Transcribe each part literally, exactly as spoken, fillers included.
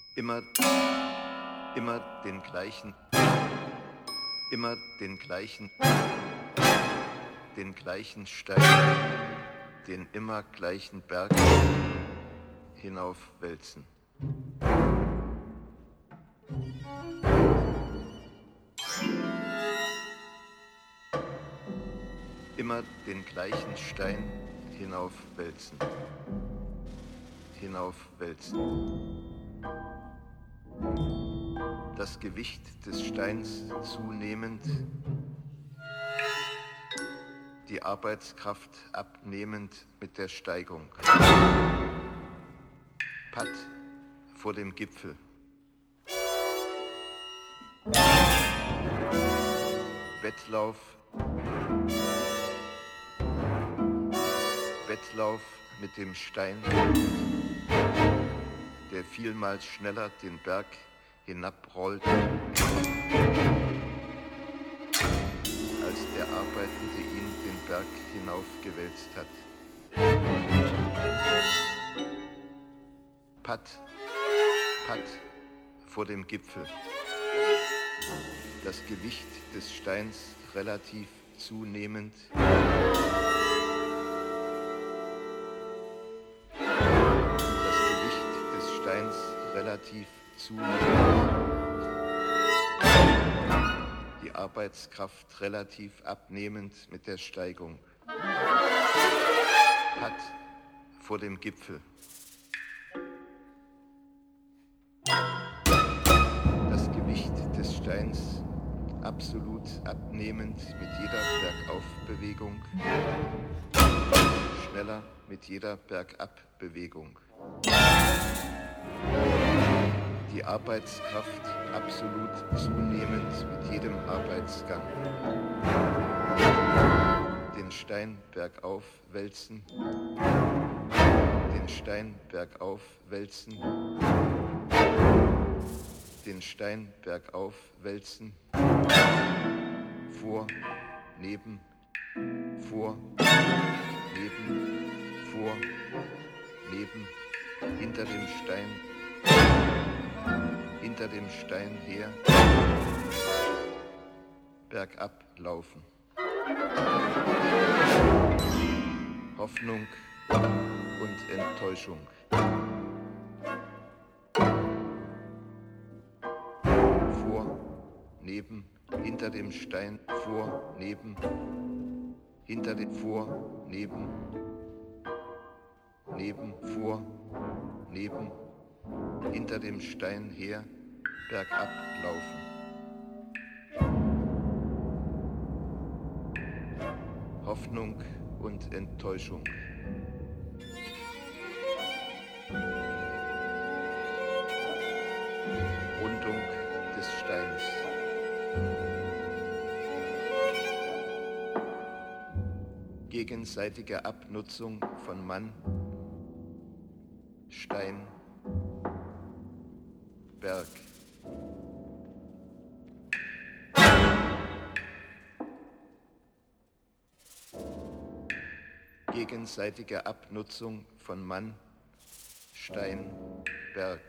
Immer, immer den gleichen, immer den gleichen, den gleichen Stein, den immer gleichen Berg hinaufwälzen. Immer den gleichen Stein hinaufwälzen, hinaufwälzen. Das Gewicht des Steins zunehmend, die Arbeitskraft abnehmend mit der Steigung. Patt vor dem Gipfel. Wettlauf, Wettlauf mit dem Stein, der vielmals schneller den Berg hinabrollt, als der Arbeitende ihn den Berg hinaufgewälzt hat. Patt, Patt vor dem Gipfel. Das Gewicht des Steins relativ zunehmend. Das Gewicht des Steins relativ zunehmend. Die Arbeitskraft relativ abnehmend mit der Steigung. Patt vor dem Gipfel. Das Gewicht des Steins absolut abnehmend mit jeder Bergaufbewegung, schneller mit jeder Bergabbewegung. Die Arbeitskraft absolut zunehmend mit jedem Arbeitsgang. Den Stein bergauf wälzen, den Stein bergauf wälzen, den Stein bergauf wälzen, vor, neben, vor, neben, vor, neben, hinter dem Stein, hinter dem Stein her, bergab laufen. Hoffnung und Enttäuschung. Vor, neben, hinter dem Stein, vor, neben, hinter dem, vor, neben, neben, vor, neben, hinter dem Stein her, bergab laufen. Hoffnung und Enttäuschung. Rundung des Steins. Gegenseitige Abnutzung von Mann, Stein, Berg. Gegenseitige Abnutzung von Mann, Stein, Berg.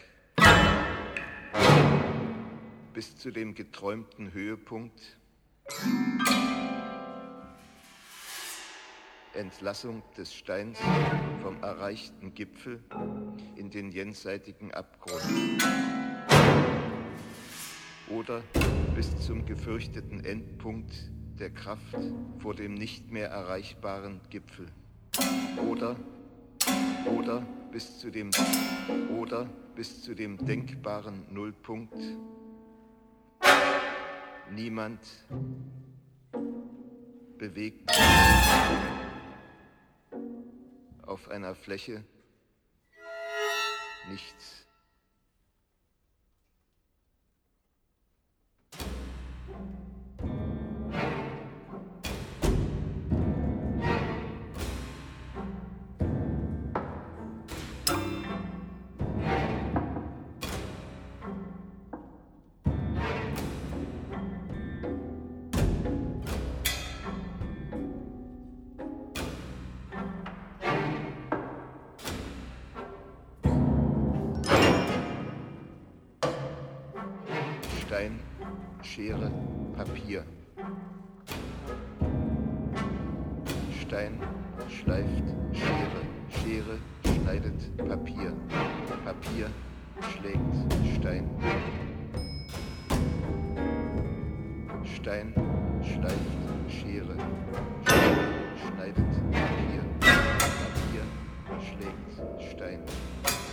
Bis zu dem geträumten Höhepunkt, Entlassung des Steins vom erreichten Gipfel in den jenseitigen Abgrund. Oder bis zum gefürchteten Endpunkt der Kraft vor dem nicht mehr erreichbaren Gipfel. Oder, oder bis zu dem, oder bis zu dem denkbaren Nullpunkt. Niemand bewegt auf einer Fläche nichts. Stein, Schere, Papier. Stein schleift Schere, Schere schneidet Papier, Papier schlägt Stein. Stein schleift Schere, Schere schneidet Papier, Papier schlägt Stein.